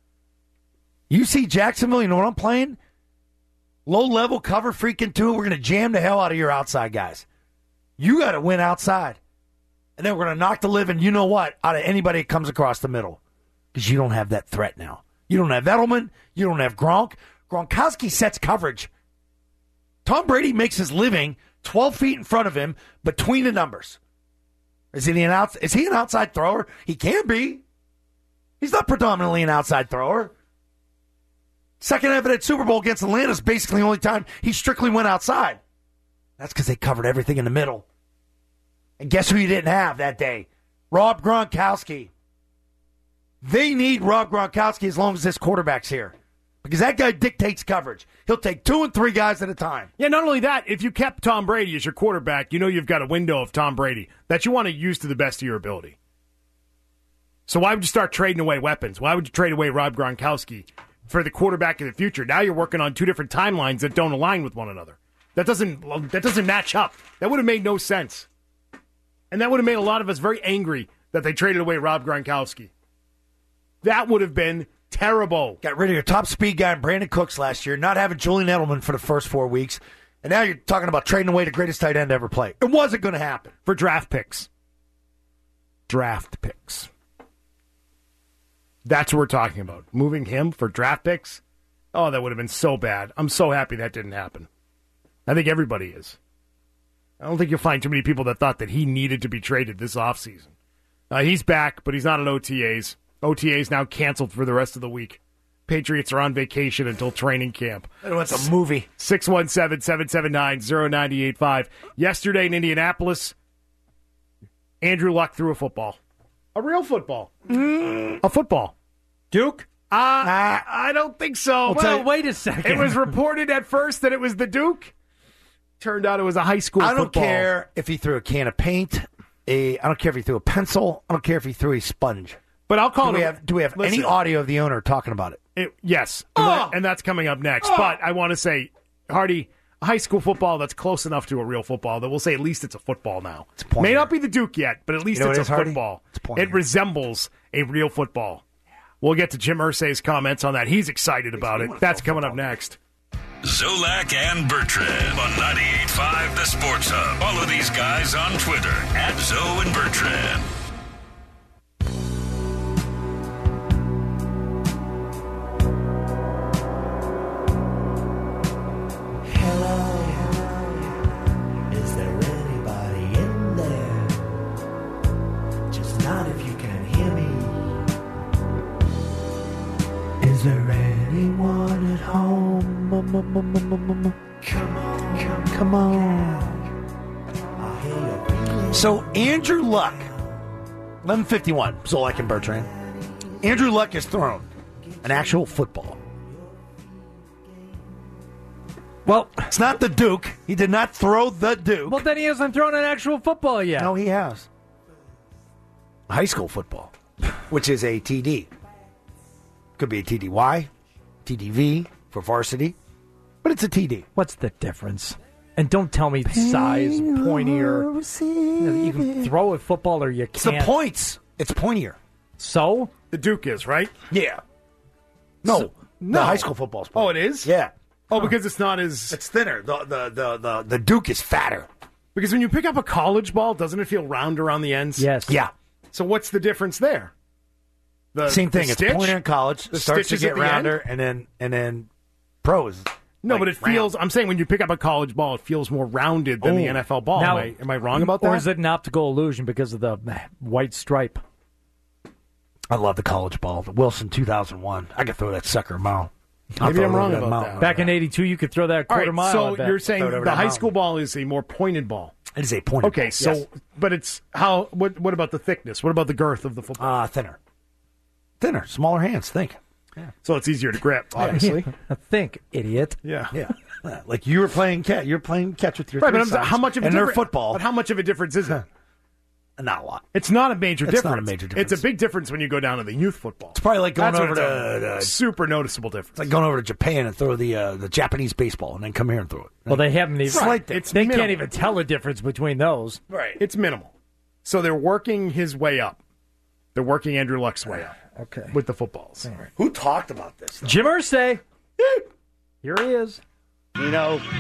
Speaker 6: You see Jacksonville, you know what I'm playing? Low-level cover freaking 2. We're going to jam the hell out of your outside guys. You got to win outside. And then we're going to knock the living, you know what, out of anybody that comes across the middle. Because you don't have that threat now. You don't have Edelman. You don't have Gronk. Gronkowski sets coverage. Tom Brady makes his living 12 feet in front of him between the numbers. Is he an outside thrower? He can be. He's not predominantly an outside thrower. Second half of that Super Bowl against Atlanta is basically the only time he strictly went outside. That's because they covered everything in the middle. And guess who you didn't have that day? Rob Gronkowski. They need Rob Gronkowski as long as this quarterback's here. Because that guy dictates coverage. He'll take 2 and 3 guys at a time.
Speaker 4: Yeah, not only that, if you kept Tom Brady as your quarterback, you know you've got a window of Tom Brady that you want to use to the best of your ability. So why would you start trading away weapons? Why would you trade away Rob Gronkowski for the quarterback of the future? Now you're working on 2 different timelines that don't align with one another. That doesn't match up. That would have made no sense. And that would have made a lot of us very angry that they traded away Rob Gronkowski. That would have been terrible.
Speaker 6: Got rid of your top speed guy, Brandon Cooks, last year, not having Julian Edelman for the first 4 weeks, and now you're talking about trading away the greatest tight end to ever play. It wasn't going to happen.
Speaker 4: For draft picks. Draft picks. That's what we're talking about. Moving him for draft picks? Oh, that would have been so bad. I'm so happy that didn't happen. I think everybody is. I don't think you'll find too many people that thought that he needed to be traded this offseason. He's back, but he's not at OTAs. OTAs now canceled for the rest of the week. Patriots are on vacation until training camp.
Speaker 6: It's a movie.
Speaker 4: 617-779-0985. Yesterday in Indianapolis, Andrew Luck threw a football. A real football. A football.
Speaker 7: Duke?
Speaker 4: I don't think so.
Speaker 7: Well, wait a second.
Speaker 4: It was reported at first that it was the Duke. Turned out it was a high school football.
Speaker 6: I don't care if he threw a can of paint. I don't care if he threw a pencil. I don't care if he threw a sponge.
Speaker 4: But I'll call
Speaker 6: Do we have any audio of the owner talking about it?
Speaker 4: Yes. And that's coming up next. But I want to say, Hardy, high school football that's close enough to a real football that we'll say at least it's a football now. May not be the Duke yet, but at least it's a football. It resembles a real football. We'll get to Jim Irsay's comments on that. He's excited about it. That's coming up next.
Speaker 3: Zolak and Bertrand on 98.5 The Sports Hub. Follow these guys on Twitter @Zo and Bertrand.
Speaker 15: Is there anybody in there? Just not if you can hear me. Is there anyone at home? Come on.
Speaker 6: So Andrew Luck, 11:51. Zolak and Bertrand. Andrew Luck has thrown an actual football.
Speaker 7: Well,
Speaker 6: it's not the Duke. He did not throw the Duke.
Speaker 7: Well, then he hasn't thrown an actual football yet.
Speaker 6: No, he has. High school football, which is a TD. Could be a TDY, TDV for varsity. But it's a TD.
Speaker 7: What's the difference? And don't tell me size, pointier. You can throw a football or you can't.
Speaker 6: It's the points. It's pointier.
Speaker 7: So?
Speaker 4: The Duke is, right?
Speaker 6: Yeah. No. The high school football's pointier.
Speaker 4: Oh, it is?
Speaker 6: Yeah.
Speaker 4: Oh, because it's not as...
Speaker 6: It's thinner. The Duke is fatter.
Speaker 4: Because when you pick up a college ball, doesn't it feel round around the ends?
Speaker 7: Yes.
Speaker 6: Yeah.
Speaker 4: So what's the difference there?
Speaker 6: Same thing.
Speaker 4: The
Speaker 6: It's
Speaker 4: stitch?
Speaker 6: pointier in college.
Speaker 4: The
Speaker 6: Starts to
Speaker 4: stitches
Speaker 6: get
Speaker 4: at the
Speaker 6: rounder,
Speaker 4: end?
Speaker 6: and then pros.
Speaker 4: No,
Speaker 6: like
Speaker 4: but it feels...
Speaker 6: round.
Speaker 4: I'm saying when you pick up a college ball, it feels more rounded than the NFL ball.
Speaker 7: Now,
Speaker 4: Am I wrong about that?
Speaker 7: Or is it an optical illusion because of the white stripe?
Speaker 6: I love the college ball. The Wilson 2001. I could throw that sucker a mile.
Speaker 4: Maybe I'm wrong about that.
Speaker 7: Back in 82, you could throw that
Speaker 4: All
Speaker 7: quarter
Speaker 4: right,
Speaker 7: mile. I
Speaker 4: so
Speaker 7: bet.
Speaker 4: you're saying
Speaker 6: Throw it over
Speaker 4: the
Speaker 6: that
Speaker 4: high
Speaker 6: mountain.
Speaker 4: school ball is a more pointed ball.
Speaker 6: It is a pointed
Speaker 4: Okay,
Speaker 6: ball.
Speaker 4: so...
Speaker 6: Yes.
Speaker 4: But it's... how? What about the thickness? What about the girth of the football?
Speaker 6: Thinner. Thinner. Smaller hands. Think.
Speaker 4: So it's easier to grip, obviously.
Speaker 7: Think, idiot.
Speaker 4: Yeah.
Speaker 6: Yeah. Like you were playing catch. You're playing catch with your
Speaker 4: Right,
Speaker 6: three
Speaker 4: but
Speaker 6: sons.
Speaker 4: how much of a
Speaker 6: and their
Speaker 4: difference?
Speaker 6: football?
Speaker 4: But how much of a difference is it?
Speaker 6: Not a lot.
Speaker 4: It's not a major
Speaker 6: It's
Speaker 4: difference.
Speaker 6: not a major difference.
Speaker 4: It's a big difference when you go down to the youth football.
Speaker 6: It's probably like going
Speaker 4: That's
Speaker 6: over
Speaker 4: when it's
Speaker 6: to
Speaker 4: a super noticeable difference.
Speaker 6: It's like going over to Japan and throw the Japanese baseball and then come here and throw it.
Speaker 7: Well, they haven't even.
Speaker 6: Slight
Speaker 7: They
Speaker 6: difference.
Speaker 7: can't
Speaker 4: minimal.
Speaker 7: even tell the difference between those.
Speaker 6: Right.
Speaker 4: It's minimal. So they're working his way up. They're working Andrew Luck's way up.
Speaker 7: Okay.
Speaker 4: With the footballs.
Speaker 6: Who talked about this?
Speaker 7: Jim Irsay. Here he is.
Speaker 16: You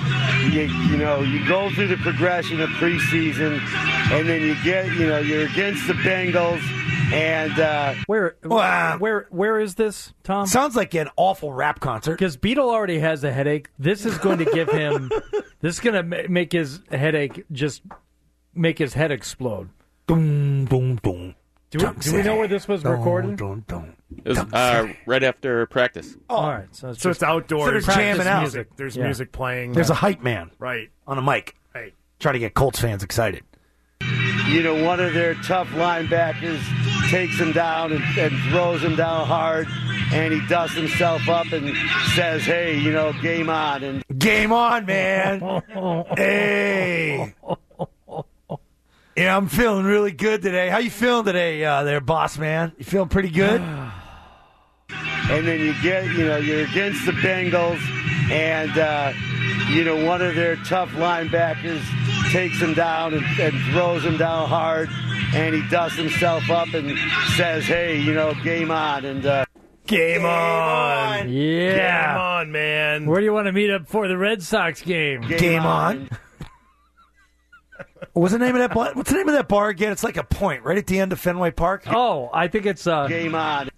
Speaker 16: go through the progression of preseason, and then you're against the Bengals, and
Speaker 7: Where is this, Tom?
Speaker 6: Sounds like an awful rap concert.
Speaker 7: Because Beetle already has a headache. This is going to give him. This is going to make his headache just make his head explode.
Speaker 6: Boom, boom, boom.
Speaker 7: Do we know where this was recorded?
Speaker 17: It was right after practice.
Speaker 7: All right, so
Speaker 4: it's outdoors.
Speaker 6: So they're jamming out.
Speaker 4: Music. There's music playing.
Speaker 6: There's a hype man,
Speaker 4: right,
Speaker 6: on a mic,
Speaker 4: right,
Speaker 6: trying to get Colts fans excited.
Speaker 16: one of their tough linebackers takes him down and throws him down hard, and he dusts himself up and says, "Hey, game on!" And
Speaker 6: game on, man. Hey. Yeah, I'm feeling really good today. How you feeling today, there, boss man? You feeling pretty good?
Speaker 16: And then you're against the Bengals, and one of their tough linebackers takes him down and throws him down hard, and he dusts himself up and says, "Hey, game on!" And
Speaker 4: game on,
Speaker 7: Yeah.
Speaker 4: game on, man.
Speaker 7: Where do you want to meet up for the Red Sox game?
Speaker 6: Game on. What's the name of that bar? What's the name of that bar again? It's like a point right at the end of Fenway Park.
Speaker 7: Oh, I think it's
Speaker 16: game on.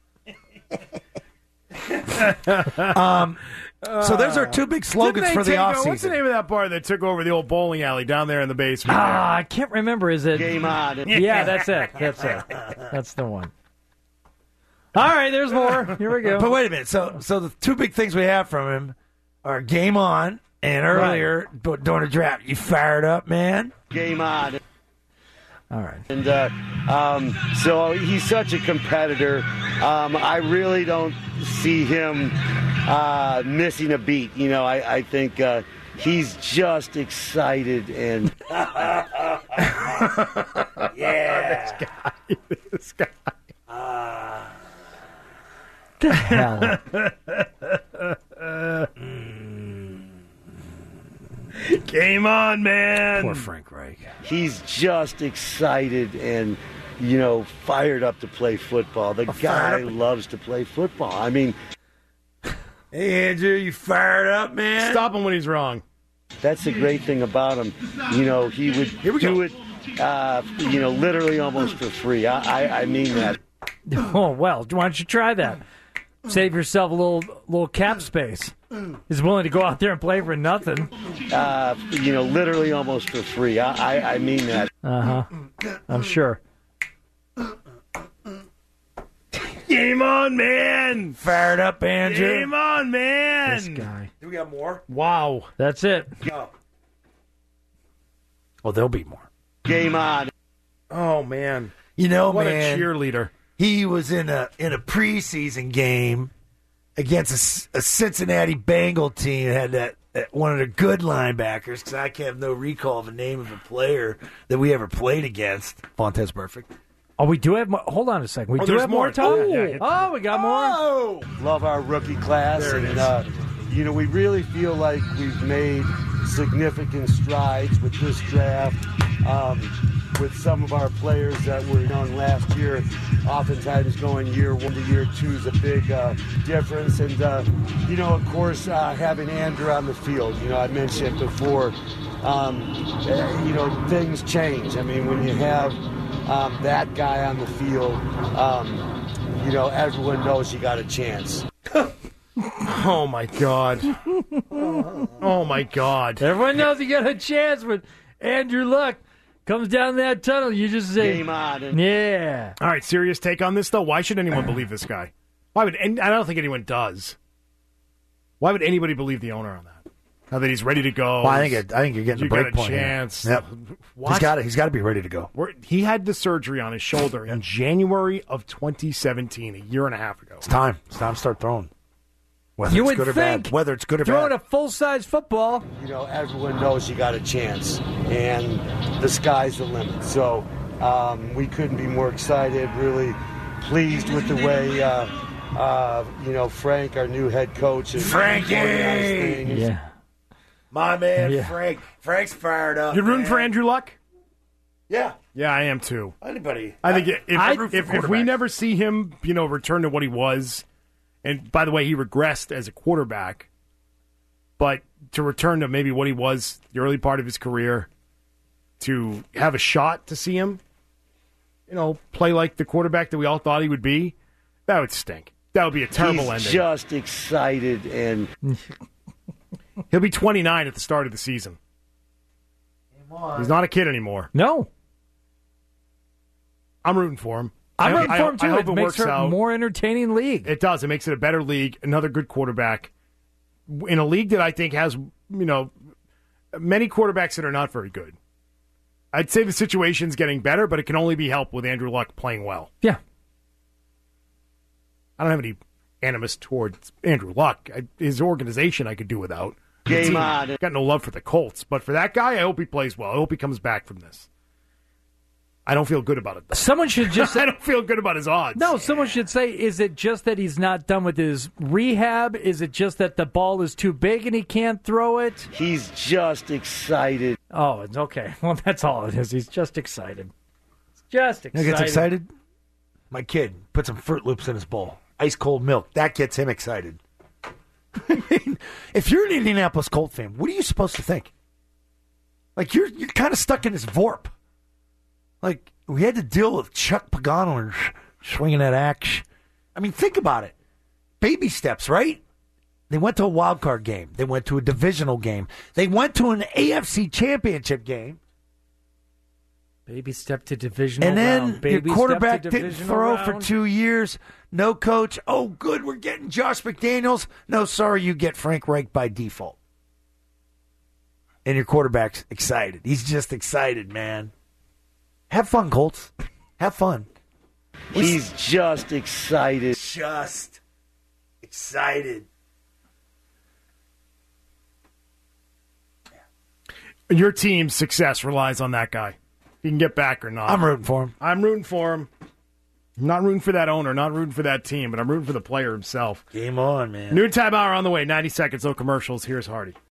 Speaker 6: So there's our two big slogans for the offseason.
Speaker 4: What's the name of that bar that took over the old bowling alley down there in the basement?
Speaker 7: I can't remember. Is it
Speaker 16: game on?
Speaker 7: Yeah, that's it. That's it. That's the one. All right, there's more. Here we go.
Speaker 6: But wait a minute. So the two big things we have from him are game on and earlier during the draft. You fired up, man?
Speaker 16: Game on.
Speaker 7: All right.
Speaker 16: And so he's such a competitor. I really don't see him missing a beat. I think he's just excited and
Speaker 6: yeah.
Speaker 4: This guy.
Speaker 7: The hell.
Speaker 4: Game on, man.
Speaker 6: Poor Frank Reich.
Speaker 16: He's just excited and, fired up to play football. The guy loves to play football. I mean,
Speaker 6: hey, Andrew, you fired up, man?
Speaker 4: Stop him when he's wrong.
Speaker 16: That's the great thing about him. He would do it, literally almost for free. I mean that.
Speaker 7: Oh, well, why don't you try that? Save yourself a little cap space. He's willing to go out there and play for nothing.
Speaker 16: Literally almost for free. I mean that.
Speaker 7: Uh-huh. I'm sure.
Speaker 4: Game on, man.
Speaker 6: Fired up, Andrew.
Speaker 4: Game on, man.
Speaker 7: This guy.
Speaker 6: Do we got more?
Speaker 4: Wow.
Speaker 7: That's it.
Speaker 6: Go. Oh, there'll be more.
Speaker 16: Game on.
Speaker 4: Oh, man.
Speaker 6: What
Speaker 4: a cheerleader.
Speaker 6: He was in a preseason game against a Cincinnati Bengal team that had that one of the good linebackers, because I have no recall of the name of a player that we ever played against. Fontez Perfect.
Speaker 7: Oh, we do have more. Hold on a second. We do
Speaker 4: there's
Speaker 7: have more,
Speaker 4: more.
Speaker 7: Tom?
Speaker 4: Yeah,
Speaker 7: Oh, we got more.
Speaker 16: Love our rookie class.
Speaker 4: There it
Speaker 16: and we really feel like we've made significant strides with this draft. With some of our players that were young last year, oftentimes going year 1 to year 2 is a big difference. And, of course, having Andrew on the field, I mentioned before, things change. I mean, when you have that guy on the field, everyone knows you got a chance.
Speaker 4: Oh, my God. Oh, my God.
Speaker 7: Everyone knows you got a chance when Andrew Luck comes down that tunnel. You just say,
Speaker 16: game on.
Speaker 7: Yeah.
Speaker 4: All right, serious take on this, though. Why should anyone believe this guy? I don't think anyone does. Why would anybody believe the owner on that? Now that he's ready to go.
Speaker 6: Well, I think you're getting
Speaker 4: you
Speaker 6: a break
Speaker 4: got a
Speaker 6: point here.
Speaker 4: chance.
Speaker 6: Yep.
Speaker 4: What?
Speaker 6: He's got to be ready to go.
Speaker 4: He had the surgery on his shoulder in January of 2017, a year and a half ago.
Speaker 6: It's time. It's time to start throwing. Whether
Speaker 7: You
Speaker 6: it's
Speaker 7: would
Speaker 6: good or
Speaker 7: think
Speaker 6: bad. Whether it's good or
Speaker 7: throwing
Speaker 6: bad.
Speaker 7: a full-size football.
Speaker 16: Everyone knows you got a chance, and the sky's the limit. So we couldn't be more excited, really pleased with the way, Frank, our new head coach, is
Speaker 6: Frankie!
Speaker 16: organized things.
Speaker 7: Yeah.
Speaker 6: My man,
Speaker 7: Yeah.
Speaker 6: Frank. Frank's fired up.
Speaker 4: You're rooting
Speaker 6: man.
Speaker 4: for Andrew Luck?
Speaker 6: Yeah.
Speaker 4: Yeah, I am too.
Speaker 6: Anybody.
Speaker 4: I think
Speaker 6: I root for
Speaker 4: if we
Speaker 6: quarterbacks.
Speaker 4: never see him, return to what he was, and by the way, he regressed as a quarterback, but to return to maybe what he was the early part of his career, to have a shot to see him, play like the quarterback that we all thought he would be, that would stink. That would be a terrible
Speaker 16: He's
Speaker 4: ending.
Speaker 16: just excited, and
Speaker 4: He'll be 29 at the start of the season. He's not a kid anymore.
Speaker 7: No.
Speaker 4: I'm rooting for him.
Speaker 7: I'm rooting for him, too.
Speaker 4: I hope
Speaker 7: It
Speaker 4: it
Speaker 7: makes
Speaker 4: works
Speaker 7: for a
Speaker 4: out.
Speaker 7: more entertaining league.
Speaker 4: It does. It makes it a better league, another good quarterback. In a league that I think has, many quarterbacks that are not very good. I'd say the situation's getting better, but it can only be helped with Andrew Luck playing well.
Speaker 7: Yeah.
Speaker 4: I don't have any animus towards Andrew Luck. His organization I could do without.
Speaker 16: Game on.
Speaker 4: Got no love for the Colts, but for that guy, I hope he plays well. I hope he comes back from this. I don't feel good about it, though.
Speaker 7: Someone should just
Speaker 4: I don't feel good about his odds.
Speaker 7: No, someone should say, is it just that he's not done with his rehab? Is it just that the ball is too big and he can't throw it?
Speaker 16: he's just excited.
Speaker 7: Oh, it's okay. Well, that's all it is. He's just excited. Just excited.
Speaker 6: You know who gets excited? My kid put some Fruit Loops in his bowl. Ice cold milk. That gets him excited. I mean, if you're an Indianapolis Colt fan, what are you supposed to think? Like, you're kind of stuck in this VORP. Like, we had to deal with Chuck Pagano swinging that axe. I mean, think about it. Baby steps, right? They went to a wild card game. They went to a divisional game. They went to an AFC championship game.
Speaker 7: Baby step to divisional
Speaker 6: And then
Speaker 7: round.
Speaker 6: your
Speaker 7: Baby
Speaker 6: quarterback
Speaker 7: step to
Speaker 6: didn't
Speaker 7: divisional
Speaker 6: throw
Speaker 7: round.
Speaker 6: for 2 years. No coach. Oh, good, we're getting Josh McDaniels. No, sorry, you get Frank Reich by default. And your quarterback's excited. He's just excited, man. Have fun, Colts. Have fun.
Speaker 16: He's just excited.
Speaker 6: Just excited.
Speaker 4: Your team's success relies on that guy. He can get back or not.
Speaker 6: I'm rooting for him.
Speaker 4: I'm rooting for him. I'm not rooting for that owner, not rooting for that team, but I'm rooting for the player himself.
Speaker 6: Game on, man.
Speaker 4: Noon time hour on the way. 90 seconds, no commercials. Here's Hardy.